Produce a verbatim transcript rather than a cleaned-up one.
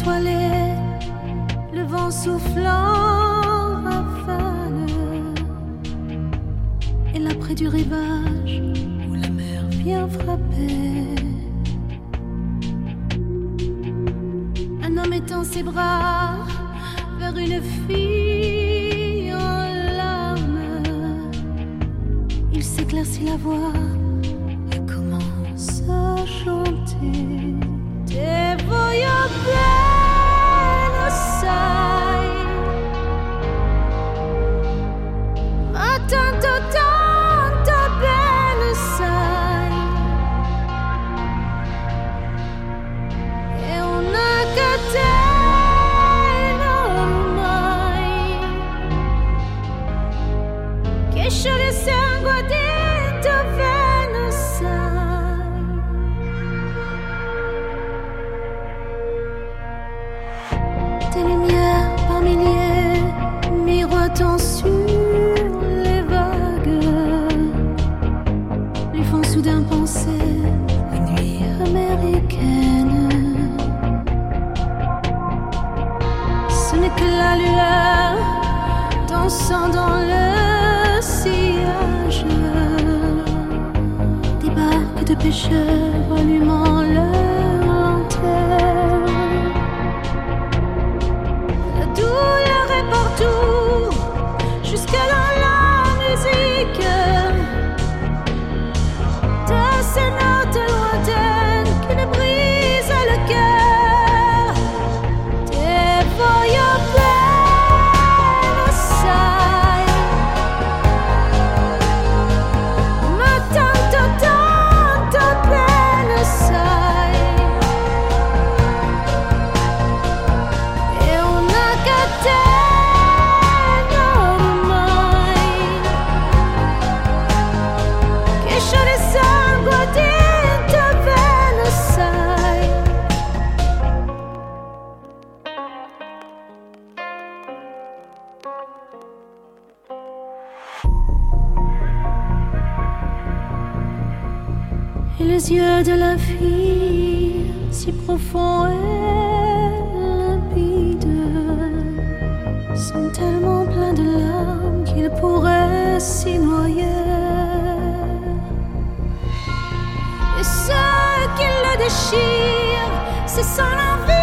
étoilée, le vent soufflant rafale. Et là près du rivage où la mer vient frapper, un homme étend ses bras vers une fille en larmes. Il s'éclaircit la voix et commence à chanter. Te voglio bene, sai, ma tanto, tanto bene, sai, è una catena ormai che scioglie sangue dentro bene, sai. Des lumières par milliers miroitant sur les vagues lui font soudain penser aux nuits américaines. Ce n'est que la lueur dansant dans le sillage des barques de pêcheurs allumant leur lanterne. La douleur est partout, jusque dans la musique de ces notes lointaines qui nous brisent le cœur. Te voglio bene, sai, ma tanto, tanto bene, sai, è una catena ormai che scioglie sangue dentro bene, sai. Et les yeux de la fille, si profonds et limpides, sont tellement pleins de larmes qu'il pourrait s'y noyer. Et ce qui le déchire, c'est son envie